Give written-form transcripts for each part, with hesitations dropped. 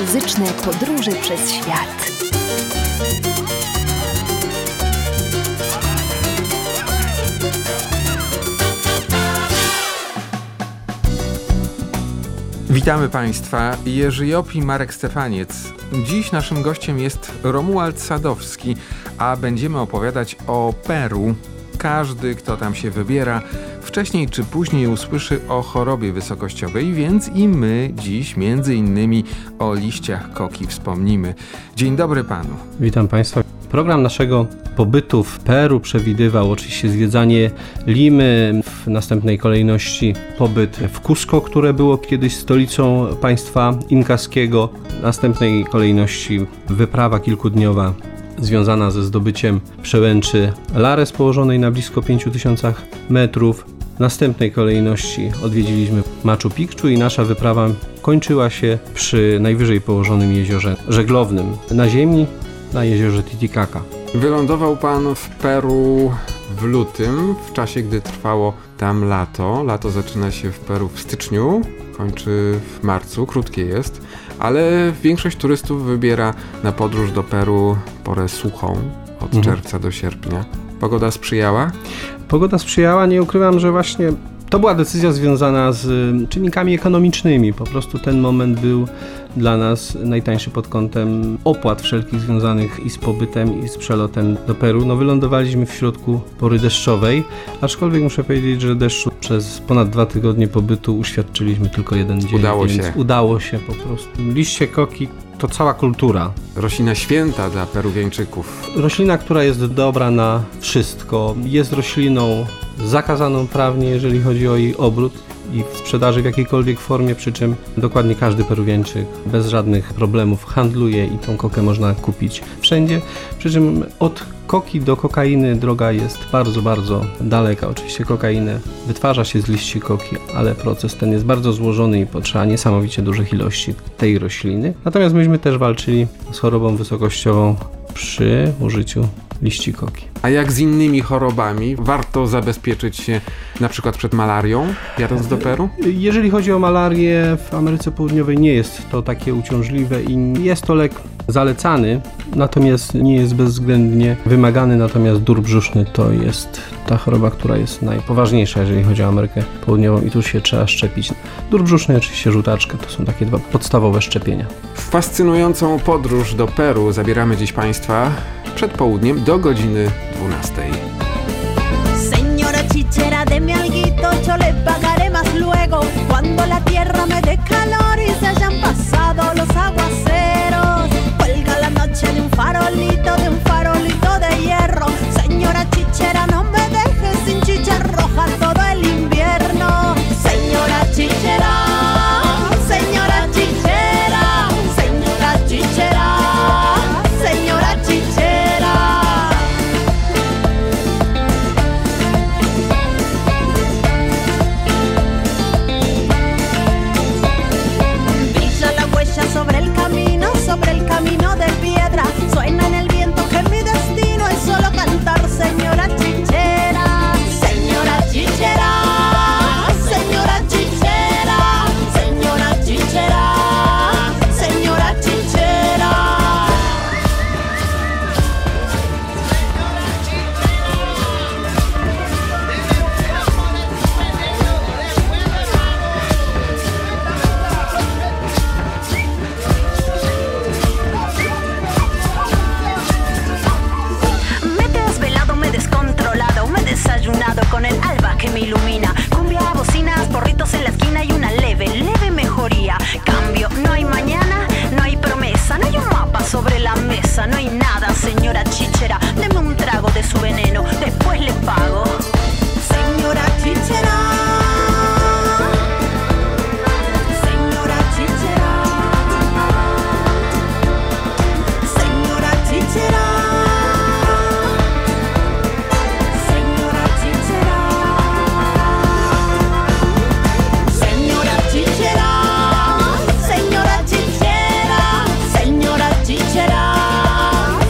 muzyczne podróże przez świat. Witamy Państwa, Jerzy Jop i Marek Stefaniec. Dziś naszym gościem jest Romuald Sadowski, a będziemy opowiadać o Peru. Każdy, kto tam się wybiera, wcześniej czy później usłyszy o chorobie wysokościowej, więc i my dziś między innymi o liściach koki wspomnimy. Dzień dobry Panu. Witam Państwa. Program naszego pobytu w Peru przewidywał oczywiście zwiedzanie Limy, w następnej kolejności pobyt w Cusco, które było kiedyś stolicą państwa inkaskiego, w następnej kolejności wyprawa kilkudniowa związana ze zdobyciem przełęczy Lares położonej na blisko 5000 metrów. W następnej kolejności odwiedziliśmy Machu Picchu i nasza wyprawa kończyła się przy najwyżej położonym jeziorze żeglownym na ziemi, na jeziorze Titicaca. Wylądował Pan w Peru w lutym, w czasie gdy trwało tam lato. Lato zaczyna się w Peru w styczniu, kończy w marcu, krótkie jest, ale większość turystów wybiera na podróż do Peru porę suchą, od czerwca do sierpnia. Pogoda sprzyjała? Pogoda sprzyjała, nie ukrywam, że właśnie to była decyzja związana z czynnikami ekonomicznymi. Po prostu ten moment był dla nas najtańszy pod kątem opłat wszelkich związanych i z pobytem, i z przelotem do Peru. Wylądowaliśmy w środku pory deszczowej, aczkolwiek muszę powiedzieć, że deszczu przez ponad 2 tygodnie pobytu uświadczyliśmy tylko jeden dzień. Udało się po prostu. Liście koki to cała kultura. Roślina święta dla Peruwieńczyków. Roślina, która jest dobra na wszystko. Jest rośliną zakazaną prawnie, jeżeli chodzi o jej obrót i w sprzedaży w jakiejkolwiek formie, przy czym dokładnie każdy Peruwieńczyk bez żadnych problemów handluje i tą kokę można kupić wszędzie. Przy czym od koki do kokainy droga jest bardzo, bardzo daleka. Oczywiście kokainę wytwarza się z liści koki, ale proces ten jest bardzo złożony i potrzeba niesamowicie dużych ilości tej rośliny. Natomiast myśmy też walczyli z chorobą wysokościową przy użyciu liści koki. A jak z innymi chorobami? Warto zabezpieczyć się na przykład przed malarią, jadąc do Peru? Jeżeli chodzi o malarię, w Ameryce Południowej nie jest to takie uciążliwe i jest to lek zalecany, natomiast nie jest bezwzględnie wymagany, natomiast dur brzuszny to jest ta choroba, która jest najpoważniejsza, jeżeli chodzi o Amerykę Południową i tu się trzeba szczepić. Dur brzuszny i oczywiście żółtaczka to są takie 2 podstawowe szczepienia. W fascynującą podróż do Peru zabieramy dziś Państwa przed południem do godziny 12. Señora chichera, deme alguito, yo le pagaré más luego, cuando la tierra me dé calor y se hayan pasado los aguaceros. Cuelga la noche de un farolito de hierro. Señora chichera, no me dejes sin chicha roja todo el invierno. Señora chichera, señora chichera, señora chichera, señora chichera. Brilla la huella sobre el camino de piedra. Suena en el viento que mi destino es solo cantar, señora chichera, señora chichera, señora chichera, señora chichera, señora chichera. Me he desvelado, me he descontrolado, me he desayunado con el alba que me ilumina. Cumbia, bocinas, porritos en la esquina y una leve mejoría. Cambio, no hay mañana, no hay promesa, no hay un mapa sobre la mesa, no hay nada, señora chichera. Deme un trago de su veneno, después le pago. Señora chichera, señora chichera, señora chichera, señora chichera, señora chichera, señora chichera, señora chichera.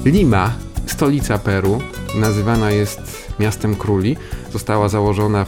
Lima, stolica Peru, nazywana jest miastem króli. Została założona w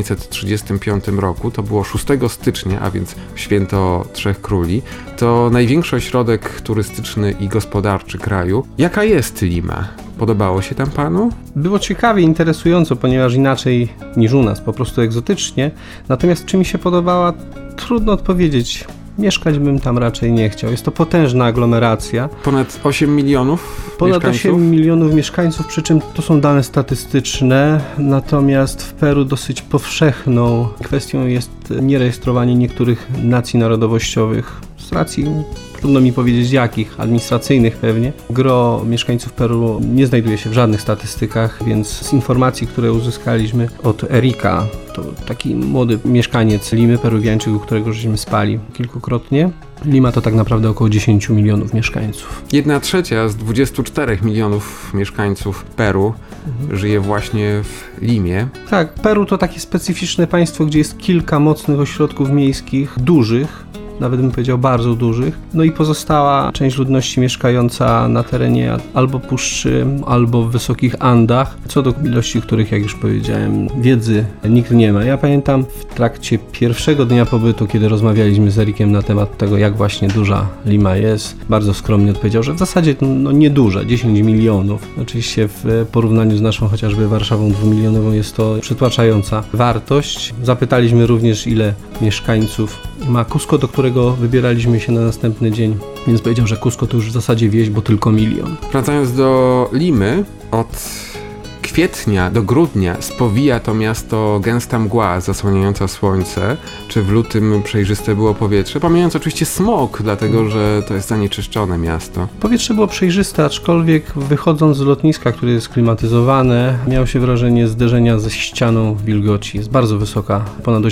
1535 roku. To było 6 stycznia, a więc święto Trzech Króli. To największy ośrodek turystyczny i gospodarczy kraju. Jaka jest Lima? Podobało się tam panu? Było ciekawie, interesująco, ponieważ inaczej niż u nas, po prostu egzotycznie. Natomiast czy mi się podobała? Trudno odpowiedzieć. Mieszkać bym tam raczej nie chciał. Jest to potężna aglomeracja. Ponad 8 milionów Ponad mieszkańców? 8 milionów mieszkańców, przy czym to są dane statystyczne, natomiast w Peru dosyć powszechną kwestią jest nierejestrowanie niektórych nacji narodowościowych z racji, trudno mi powiedzieć jakich, administracyjnych pewnie. Gro mieszkańców Peru nie znajduje się w żadnych statystykach, więc z informacji, które uzyskaliśmy od Erika, to taki młody mieszkaniec Limy, Peruwiańczyk, u którego żeśmy spali kilkukrotnie. Lima to tak naprawdę około 10 milionów mieszkańców. 1/3 z 24 milionów mieszkańców Peru żyje właśnie w Limie. Tak, Peru to takie specyficzne państwo, gdzie jest kilka mocnych ośrodków miejskich, dużych, nawet bym powiedział bardzo dużych, no i pozostała część ludności mieszkająca na terenie albo puszczy, albo w wysokich Andach, co do ilości których, jak już powiedziałem, wiedzy nikt nie ma. Ja pamiętam w trakcie pierwszego dnia pobytu, kiedy rozmawialiśmy z Erikiem na temat tego, jak właśnie duża Lima jest, bardzo skromnie odpowiedział, że w zasadzie nieduża, 10 milionów. Oczywiście w porównaniu z naszą chociażby Warszawą 2-milionową jest to przytłaczająca wartość. Zapytaliśmy również, ile mieszkańców ma Cusco, do którego wybieraliśmy się na następny dzień, więc powiedział, że Cusco to już w zasadzie wieś, bo tylko 1 milion. Wracając do Limy, od kwietnia do grudnia spowija to miasto gęsta mgła zasłaniająca słońce. Czy w lutym przejrzyste było powietrze? Pomijając oczywiście smog, dlatego że to jest zanieczyszczone miasto. Powietrze było przejrzyste, aczkolwiek wychodząc z lotniska, które jest klimatyzowane, miało się wrażenie zderzenia ze ścianą wilgoci. Jest bardzo wysoka, ponad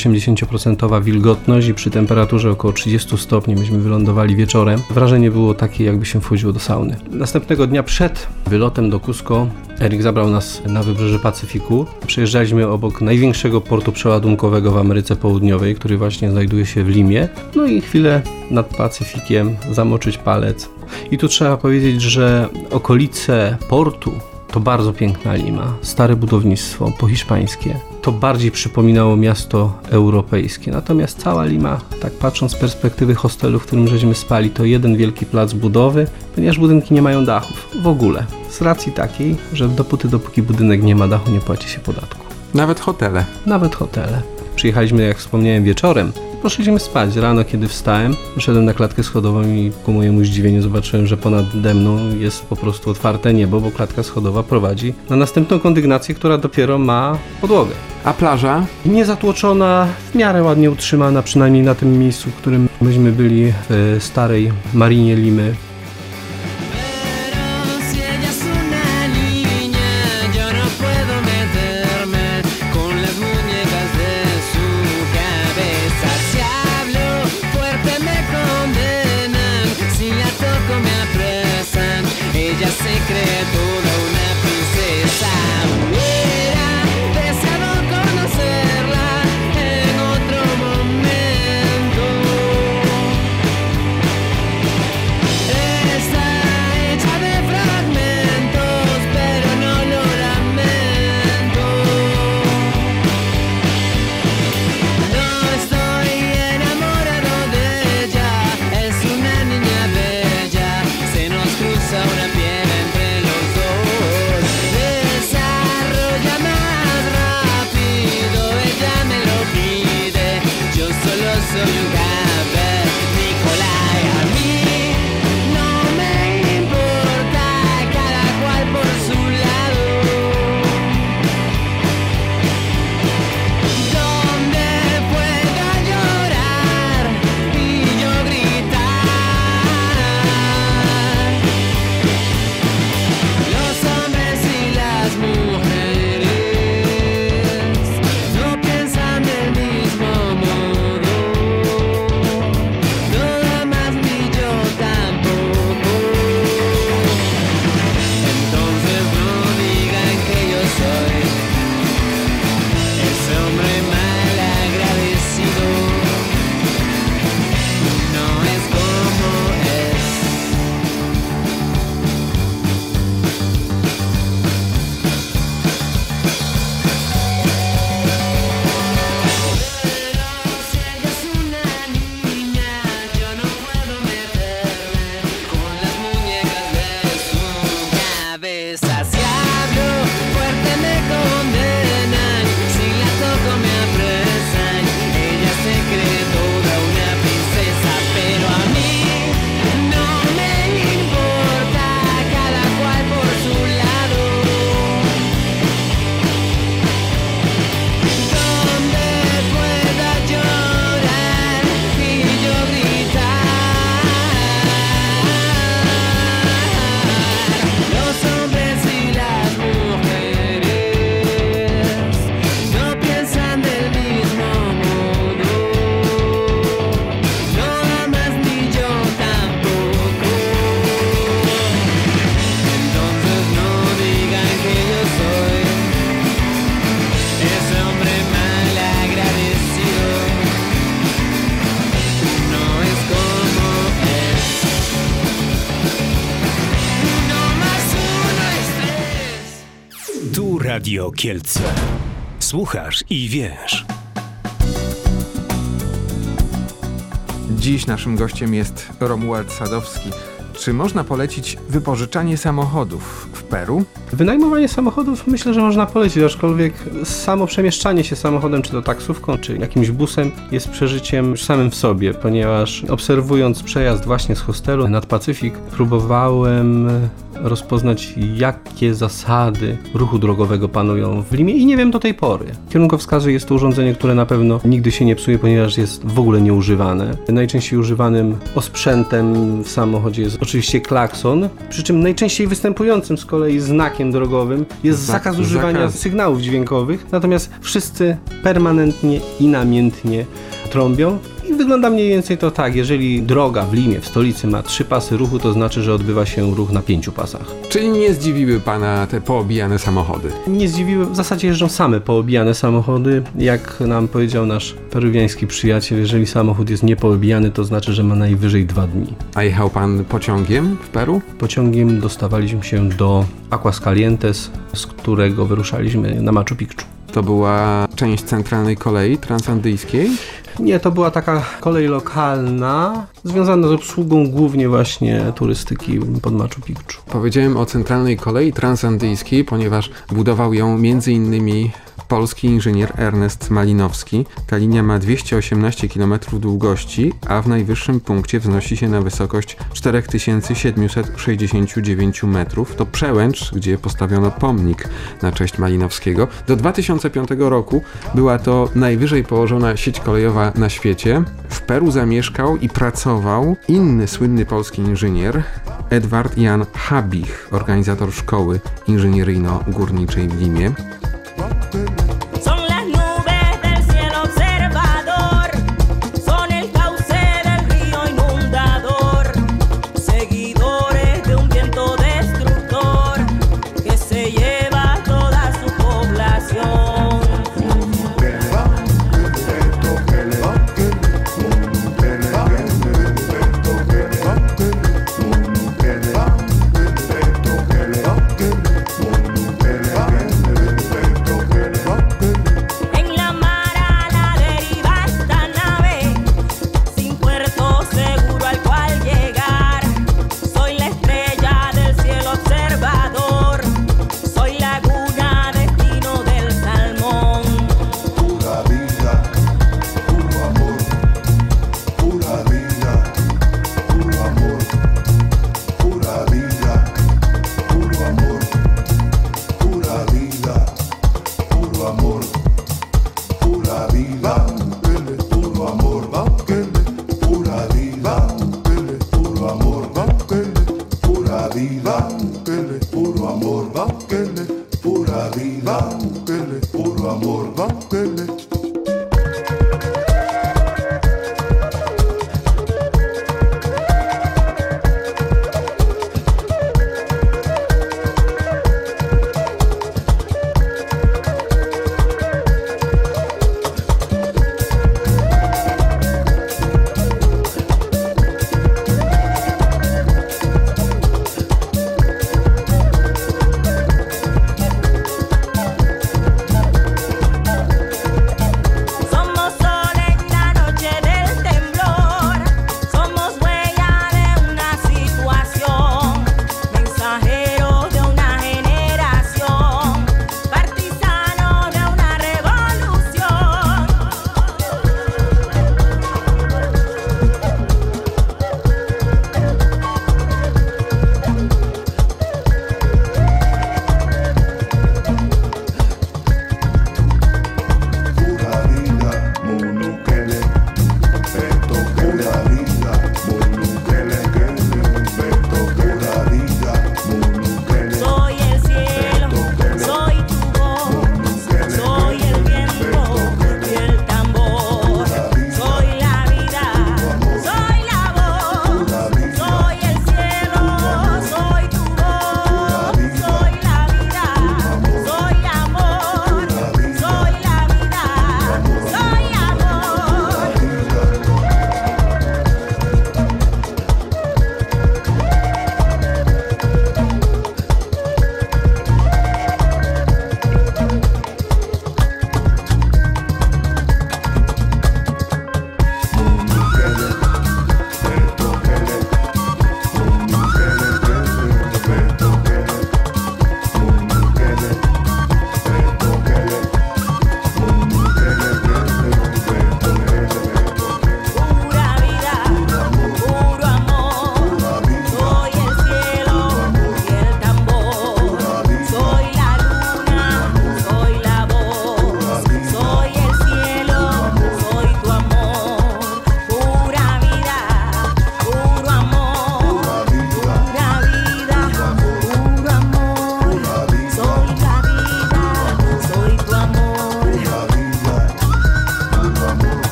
80% wilgotność i przy temperaturze około 30 stopni, myśmy wylądowali wieczorem. Wrażenie było takie, jakby się wchodziło do sauny. Następnego dnia przed wylotem do Cusco Erik zabrał nas na wybrzeże Pacyfiku. Przejeżdżaliśmy obok największego portu przeładunkowego w Ameryce Południowej, który właśnie znajduje się w Limie. No i chwilę nad Pacyfikiem zamoczyć palec. I tu trzeba powiedzieć, że okolice portu to bardzo piękna Lima. Stare budownictwo pohiszpańskie. To bardziej przypominało miasto europejskie. Natomiast cała Lima, tak patrząc z perspektywy hostelu, w którym żeśmy spali, to jeden wielki plac budowy, ponieważ budynki nie mają dachów. W ogóle. Z racji takiej, że dopóki budynek nie ma dachu, nie płaci się podatku. Nawet hotele. Nawet hotele. Przyjechaliśmy, jak wspomniałem, wieczorem. Poszliśmy spać. Rano, kiedy wstałem, wyszedłem na klatkę schodową i ku mojemu zdziwieniu zobaczyłem, że ponade mną jest po prostu otwarte niebo, bo klatka schodowa prowadzi na następną kondygnację, która dopiero ma podłogę. A plaża? Niezatłoczona, w miarę ładnie utrzymana, przynajmniej na tym miejscu, w którym myśmy byli w starej marinie Limy. Radio Kielce. Słuchasz i wiesz. Dziś naszym gościem jest Romuald Sadowski. Czy można polecić wypożyczanie samochodów w Peru? Wynajmowanie samochodów myślę, że można polecić, aczkolwiek samo przemieszczanie się samochodem, czy to taksówką, czy jakimś busem jest przeżyciem już samym w sobie, ponieważ obserwując przejazd właśnie z hostelu nad Pacyfik, próbowałem rozpoznać, jakie zasady ruchu drogowego panują w Limie i nie wiem do tej pory. Kierunkowskazy jest to urządzenie, które na pewno nigdy się nie psuje, ponieważ jest w ogóle nieużywane. Najczęściej używanym osprzętem w samochodzie jest oczywiście klakson, przy czym najczęściej występującym z kolei znakiem drogowym jest zakaz używania sygnałów dźwiękowych, natomiast wszyscy permanentnie i namiętnie trąbią. I wygląda mniej więcej to tak, jeżeli droga w Limie, w stolicy ma 3 pasy ruchu, to znaczy, że odbywa się ruch na 5 pasach. Czyli nie zdziwiły pana te poobijane samochody? Nie zdziwiły, w zasadzie jeżdżą same poobijane samochody. Jak nam powiedział nasz peruwiański przyjaciel, jeżeli samochód jest niepoobijany, to znaczy, że ma najwyżej 2 dni. A jechał pan pociągiem w Peru? Pociągiem dostawaliśmy się do Aguascalientes, z którego wyruszaliśmy na Machu Picchu. To była część centralnej kolei transandyjskiej? Nie, to była taka kolej lokalna, związana z obsługą głównie właśnie turystyki pod Machu Picchu. Powiedziałem o centralnej kolei transandyjskiej, ponieważ budował ją m.in. polski inżynier Ernest Malinowski. Ta linia ma 218 km długości, a w najwyższym punkcie wznosi się na wysokość 4769 metrów. To Przełęcz, gdzie postawiono pomnik na cześć Malinowskiego. Do 2005 roku była to najwyżej położona sieć kolejowa na świecie. W Peru zamieszkał i pracował inny słynny polski inżynier, Edward Jan Habich, organizator szkoły inżynieryjno-górniczej w Limie.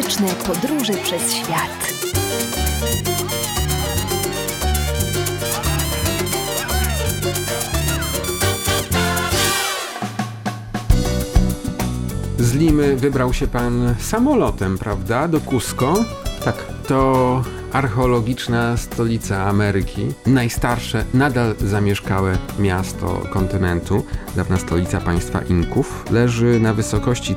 ekologiczne podróże przez świat. Z Limy wybrał się pan samolotem, prawda? Do Cusco? Tak. To archeologiczna stolica Ameryki, najstarsze, nadal zamieszkałe miasto kontynentu, dawna stolica państwa Inków, leży na wysokości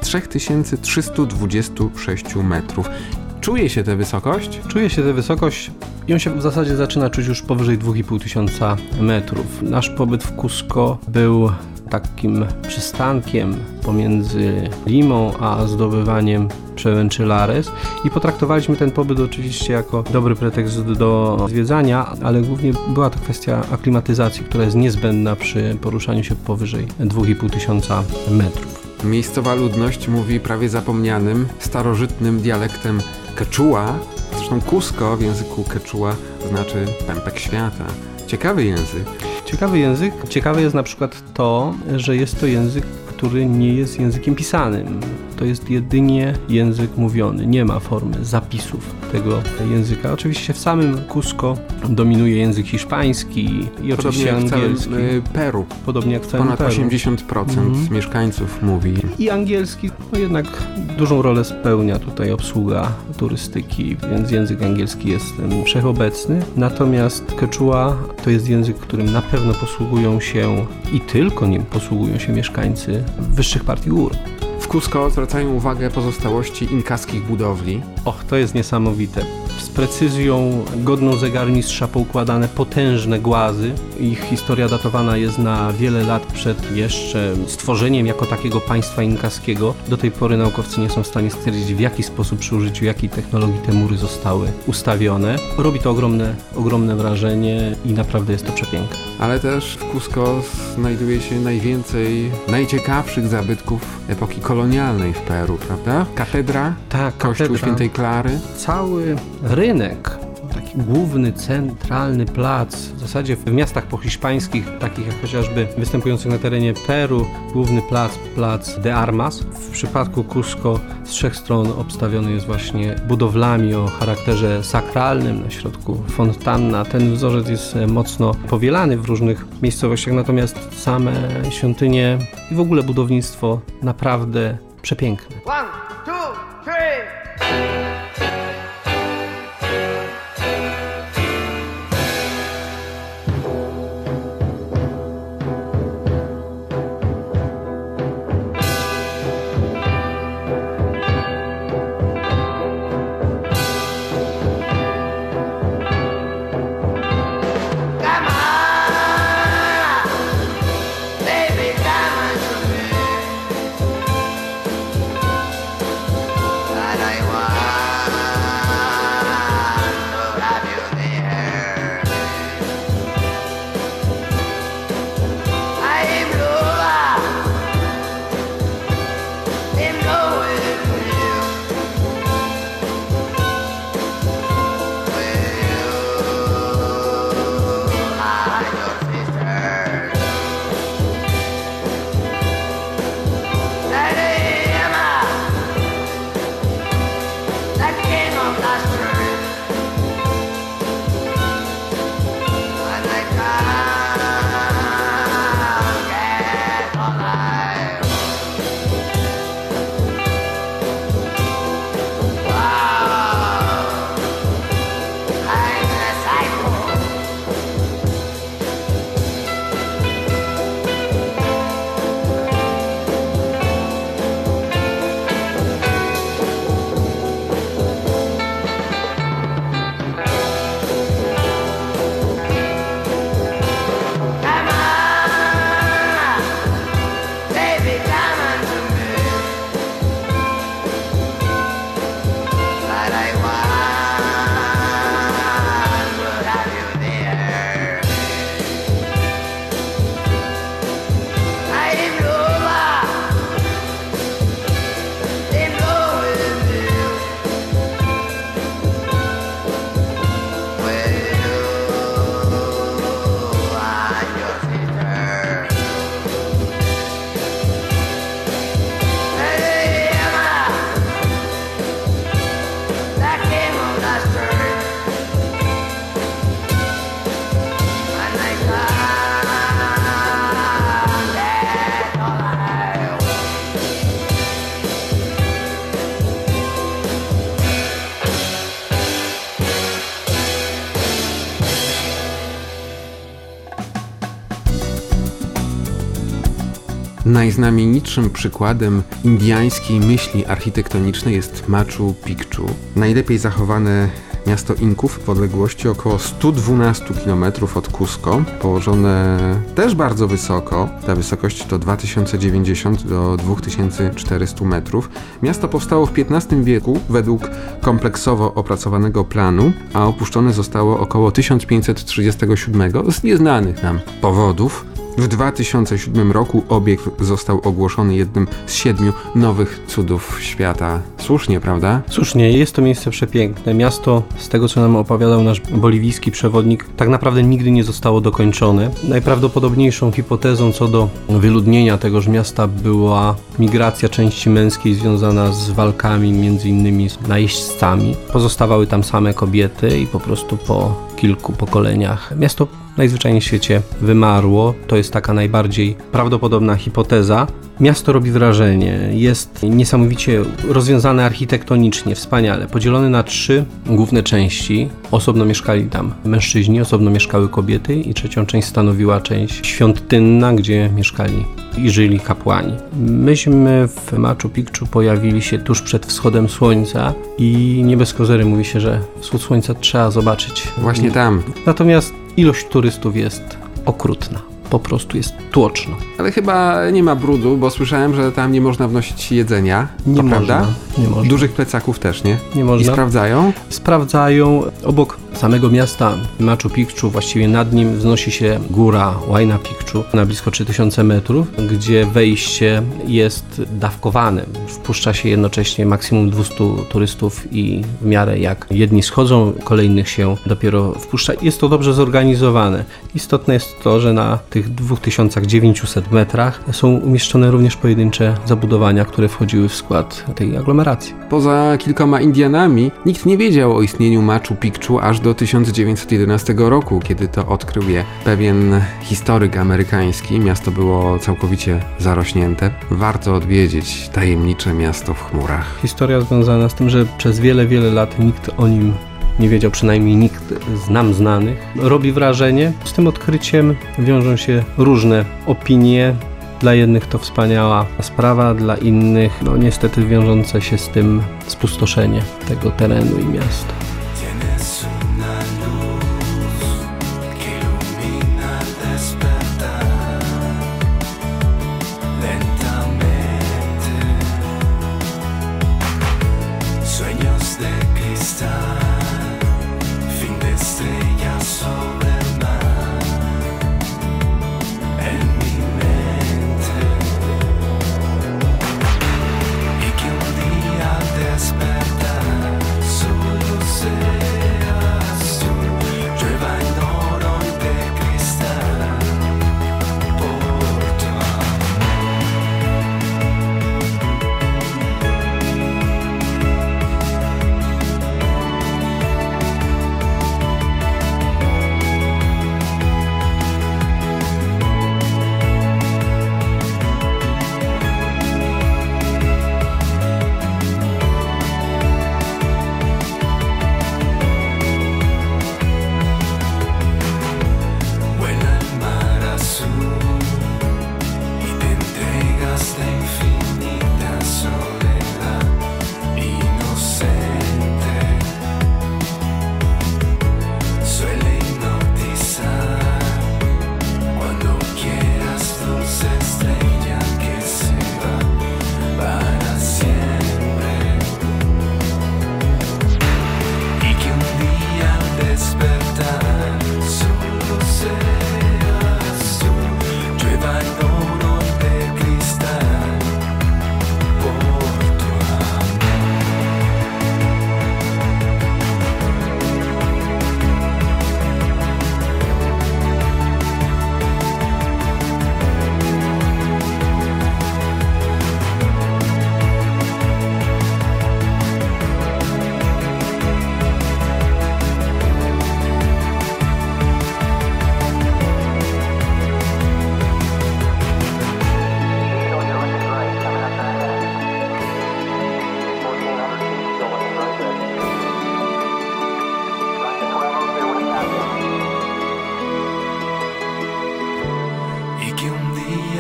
3326 metrów. Czuje się tę wysokość? Czuje się tę wysokość i on się w zasadzie zaczyna czuć już powyżej 2500 metrów. Nasz pobyt w Cusco był takim przystankiem pomiędzy Limą a zdobywaniem Przełęczy-Lares i potraktowaliśmy ten pobyt oczywiście jako dobry pretekst do zwiedzania, ale głównie była to kwestia aklimatyzacji, która jest niezbędna przy poruszaniu się powyżej 2500 metrów. Miejscowa ludność mówi prawie zapomnianym, starożytnym dialektem quechua. Zresztą Cusco w języku quechua znaczy pępek świata. Ciekawy język. Ciekawy język. Ciekawe jest na przykład to, że jest to język, który nie jest językiem pisanym. To jest jedynie język mówiony. Nie ma formy zapisów tego języka. Oczywiście w samym Cusco dominuje język hiszpański i oczywiście angielski. Podobnie jak w całym Peru. Podobnie jak w całym Ponad Peru. 80% mieszkańców mówi. I angielski jednak dużą rolę spełnia tutaj obsługa turystyki, więc język angielski jest wszechobecny. Natomiast quechua to jest język, którym na pewno posługują się i tylko nim posługują się mieszkańcy wyższych partii gór. W Cusco zwracają uwagę pozostałości inkaskich budowli. Och, to jest niesamowite. Z precyzją godną zegarmistrza poukładane potężne głazy. Ich historia datowana jest na wiele lat przed jeszcze stworzeniem jako takiego państwa inkaskiego. Do tej pory naukowcy nie są w stanie stwierdzić, w jaki sposób przy użyciu jakiej technologii te mury zostały ustawione. Robi to ogromne wrażenie i naprawdę jest to przepiękne. Ale też w Cusco znajduje się najwięcej najciekawszych zabytków epoki kolonialnej w Peru, prawda? Katedra, Tak, kościół katedra. Świętej Klary. Cały rynek, taki główny, centralny plac, w zasadzie w miastach pohiszpańskich, takich jak chociażby występujących na terenie Peru, główny plac de Armas. W przypadku Cusco z trzech stron obstawiony jest właśnie budowlami o charakterze sakralnym, na środku fontanna. Ten wzorzec jest mocno powielany w różnych miejscowościach, natomiast same świątynie i w ogóle budownictwo naprawdę przepiękne. 1, 2, 3. Najznamienitszym przykładem indyjskiej myśli architektonicznej jest Machu Picchu. Najlepiej zachowane miasto Inków w odległości około 112 km od Cusco, położone też bardzo wysoko. Ta wysokość to 2090 do 2400 metrów. Miasto powstało w XV wieku według kompleksowo opracowanego planu, a opuszczone zostało około 1537 z nieznanych nam powodów. W 2007 roku obiekt został ogłoszony jednym z 7 nowych cudów świata. Słusznie, prawda? Słusznie, jest to miejsce przepiękne. Miasto, z tego co nam opowiadał nasz boliwijski przewodnik, tak naprawdę nigdy nie zostało dokończone. Najprawdopodobniejszą hipotezą co do wyludnienia tegoż miasta była migracja części męskiej związana z walkami między innymi z najeźdźcami. Pozostawały tam same kobiety i po prostu po kilku pokoleniach miasto najzwyczajniej w świecie wymarło. To jest taka najbardziej prawdopodobna hipoteza. Miasto robi wrażenie, jest niesamowicie rozwiązane architektonicznie, wspaniale, podzielone na 3 główne części. Osobno mieszkali tam mężczyźni, osobno mieszkały kobiety i trzecią część stanowiła część świątynna, gdzie mieszkali i żyli kapłani. Myśmy w Machu Picchu pojawili się tuż przed wschodem słońca i nie bez kozery mówi się, że wschód słońca trzeba zobaczyć. Właśnie tam. Natomiast ilość turystów jest okrutna. Po prostu jest tłoczno. Ale chyba nie ma brudu, bo słyszałem, że tam nie można wnosić jedzenia. Nie można, prawda? nie można. Dużych plecaków też nie? Nie można. I sprawdzają? Sprawdzają. Obok samego miasta Machu Picchu, właściwie nad nim wznosi się góra Huayna Picchu na blisko 3000 metrów, gdzie wejście jest dawkowane. Wpuszcza się jednocześnie maksimum 200 turystów i w miarę jak jedni schodzą, kolejnych się dopiero wpuszcza. Jest to dobrze zorganizowane. Istotne jest to, że na tych 2900 metrach są umieszczone również pojedyncze zabudowania, które wchodziły w skład tej aglomeracji. Poza kilkoma Indianami nikt nie wiedział o istnieniu Machu Picchu aż do 1911 roku, kiedy to odkrył je pewien historyk amerykański. Miasto było całkowicie zarośnięte. Warto odwiedzić tajemnicze miasto w chmurach. Historia związana z tym, że przez wiele, wiele lat nikt o nim nie wiedział, przynajmniej nikt z nam znanych. Robi wrażenie. Z tym odkryciem wiążą się różne opinie. Dla jednych to wspaniała sprawa, dla innych niestety wiążące się z tym spustoszenie tego terenu i miasta. Despertar, solo sé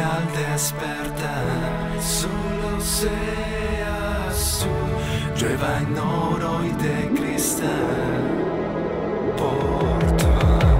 al despertar, solo seas tú, llueva en oro y de cristal por tu amor.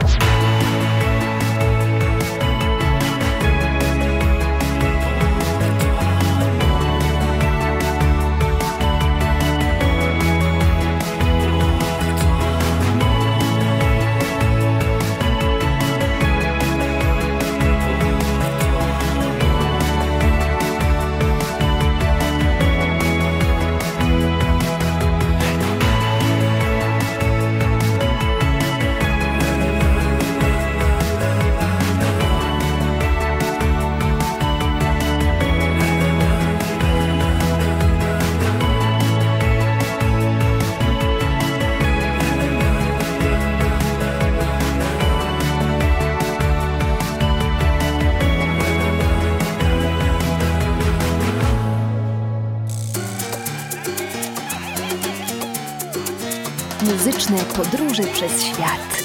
Muzyczne podróże przez świat.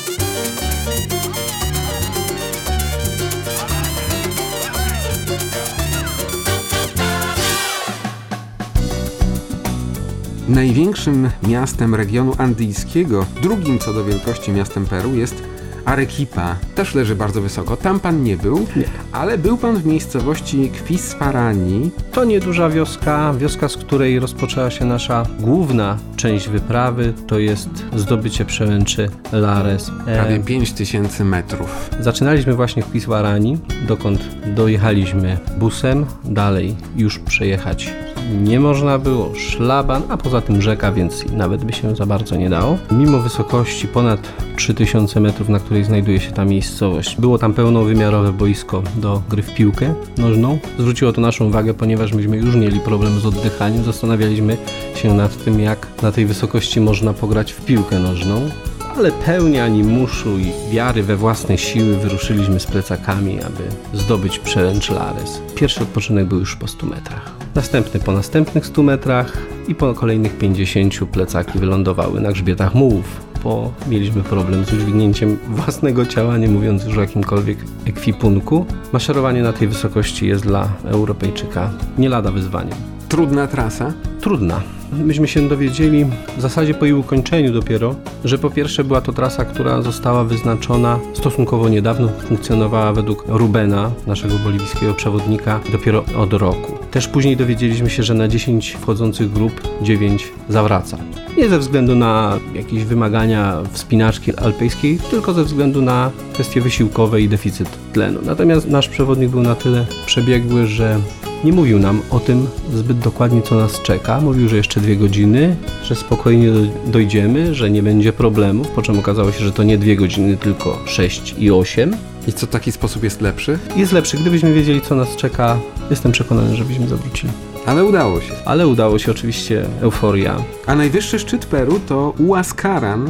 Największym miastem regionu andyjskiego, drugim co do wielkości miastem Peru jest Arequipa. Też leży bardzo wysoko. Tam pan nie był, ale był pan w miejscowości Quisparani. To nieduża wioska, z której rozpoczęła się nasza główna część wyprawy, to jest zdobycie przełęczy Lares. Prawie 5000 metrów. Zaczynaliśmy właśnie w Quisparani, dokąd dojechaliśmy busem, dalej już przejechać nie można było, szlaban, a poza tym rzeka, więc nawet by się za bardzo nie dało. Mimo wysokości ponad 3000 metrów, na której znajduje się ta miejscowość, było tam pełnowymiarowe boisko do gry w piłkę nożną. Zwróciło to naszą uwagę, ponieważ myśmy już mieli problem z oddychaniem. Zastanawialiśmy się nad tym, jak na tej wysokości można pograć w piłkę nożną. Ale pełni animuszu i wiary we własne siły wyruszyliśmy z plecakami, aby zdobyć przełęcz Lares. Pierwszy odpoczynek był już po 100 metrach. Następny po następnych 100 metrach i po kolejnych 50 plecaki wylądowały na grzbietach mułów, bo mieliśmy problem z udźwignięciem własnego ciała, nie mówiąc już o jakimkolwiek ekwipunku. Maszerowanie na tej wysokości jest dla Europejczyka nie lada wyzwaniem. Trudna trasa? Trudna. Myśmy się dowiedzieli w zasadzie po jej ukończeniu dopiero, że po pierwsze była to trasa, która została wyznaczona stosunkowo niedawno, funkcjonowała według Rubena, naszego boliwijskiego przewodnika, dopiero od roku. Też później dowiedzieliśmy się, że na 10 wchodzących grup 9 zawraca. Nie ze względu na jakieś wymagania wspinaczki alpejskiej, tylko ze względu na kwestie wysiłkowe i deficyt tlenu. Natomiast nasz przewodnik był na tyle przebiegły, że nie mówił nam o tym zbyt dokładnie, co nas czeka. Mówił, że jeszcze 2 godziny, że spokojnie dojdziemy, że nie będzie problemów, po czym okazało się, że to nie 2 godziny, tylko 6 i 8. I co, taki sposób jest lepszy? Jest lepszy. Gdybyśmy wiedzieli, co nas czeka, jestem przekonany, żebyśmy zawrócili. Ale udało się. Ale udało się, oczywiście, euforia. A najwyższy szczyt Peru to Huascaran,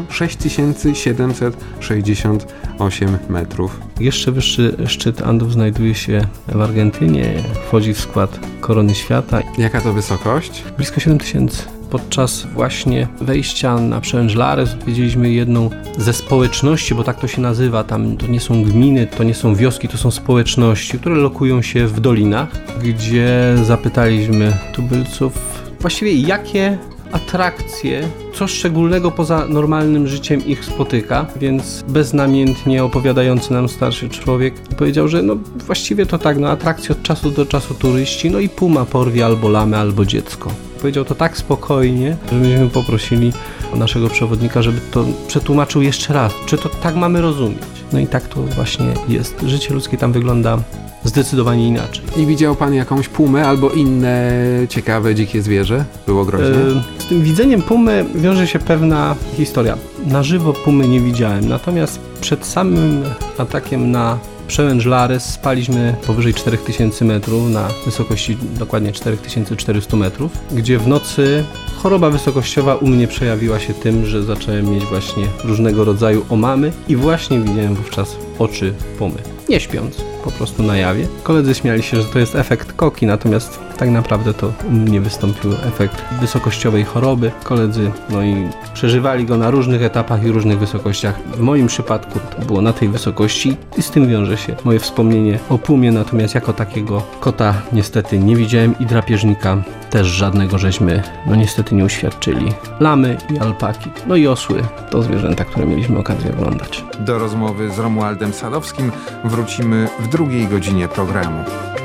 6768 metrów. Jeszcze wyższy szczyt Andów znajduje się w Argentynie, wchodzi w skład Korony Świata. Jaka to wysokość? Blisko 7000. Podczas właśnie wejścia na przełęcz Lares odwiedziliśmy jedną ze społeczności, bo tak to się nazywa, tam to nie są gminy, to nie są wioski, to są społeczności, które lokują się w dolinach, gdzie zapytaliśmy tubylców właściwie jakie atrakcje, co szczególnego poza normalnym życiem ich spotyka, więc beznamiętnie opowiadający nam starszy człowiek powiedział, że no właściwie to tak, no atrakcje od czasu do czasu turyści, no i puma porwie albo lamę, albo dziecko. Powiedział to tak spokojnie, że myśmy poprosili naszego przewodnika, żeby to przetłumaczył jeszcze raz, czy to tak mamy rozumieć. No i tak to właśnie jest. Życie ludzkie tam wygląda zdecydowanie inaczej. I widział pan jakąś pumę albo inne ciekawe, dzikie zwierzę? Było groźnie? Z tym widzeniem pumy wiąże się pewna historia. Na żywo pumy nie widziałem, natomiast przed samym atakiem na przełęcz Lares spaliśmy powyżej 4000 metrów na wysokości dokładnie 4400 metrów, gdzie w nocy choroba wysokościowa u mnie przejawiła się tym, że zacząłem mieć właśnie różnego rodzaju omamy i właśnie widziałem wówczas oczy pumy. Nie śpiąc, po prostu na jawie. Koledzy śmiali się, że to jest efekt koki, natomiast tak naprawdę to u mnie wystąpił efekt wysokościowej choroby. Koledzy i przeżywali go na różnych etapach i różnych wysokościach. W moim przypadku to było na tej wysokości i z tym wiąże się moje wspomnienie o pumie, natomiast jako takiego kota niestety nie widziałem i drapieżnika też żadnego żeśmy niestety nie uświadczyli. Lamy i alpaki, i osły to zwierzęta, które mieliśmy okazję oglądać. Do rozmowy z Romualdem Sadowskim wrócimy w drugiej godzinie programu.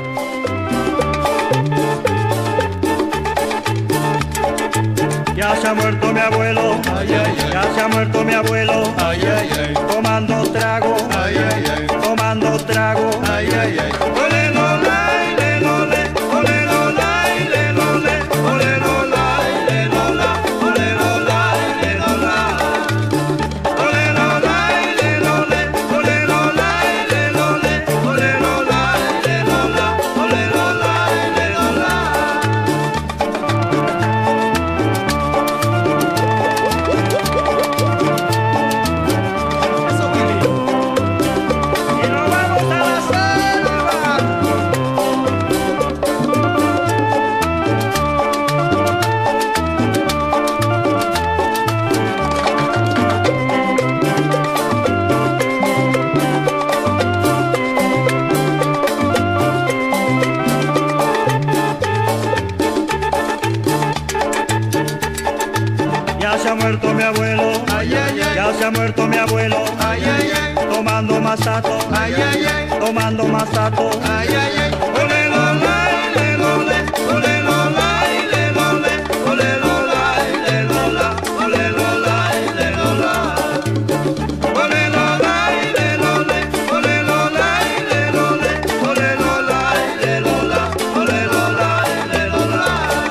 Ya se ha muerto mi abuelo, ya se ha muerto mi abuelo, tomando trago, tomando trago. Ole lo lai, le lo le, ole lo lai, le lo le, ole lo lai, le lo la, ole lo lai, le lo la. Ole lo lai, le lo le, ole lo lai, le lo le, ole lo lai, le lo la, ole lo lai, le lo la. Y nos vamos a la selva. Ya se ha muerto mi abuelo, ya se ha muerto mi abuelo, tomando masato, tomando masato. Ole lo lai, le lo le, ole lo lai, le lo le, ole lo lai, le lo la, ole lo lai, le lo la. Ole lo lai, le lo le, ole lo lai, le lo le, ole lo lai, le lo la, ole lo lai, le lo la.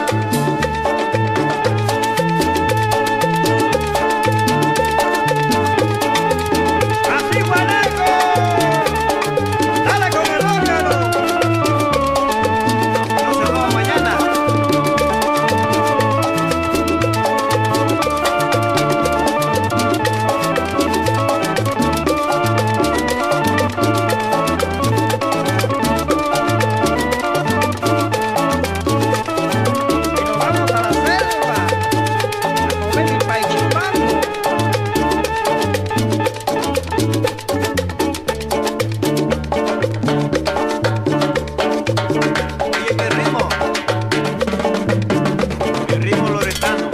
Así Guanaco, dale con el órgano. No se va mañana. Y nos vamos a la selva a comer el paichimpango. Oye, qué ritmo loretano.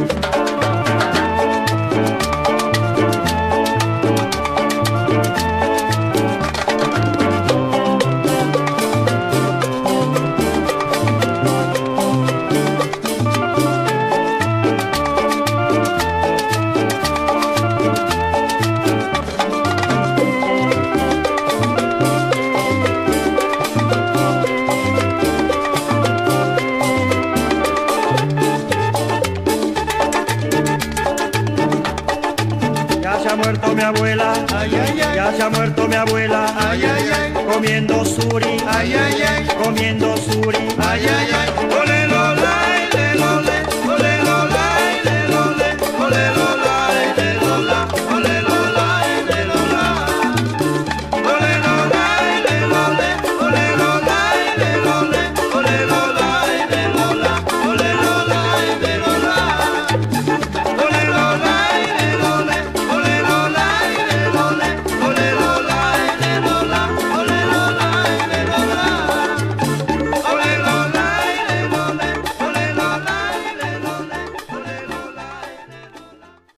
Ya se ha muerto mi abuela, ya se ha muerto mi abuela, comiendo suri, comiendo suri,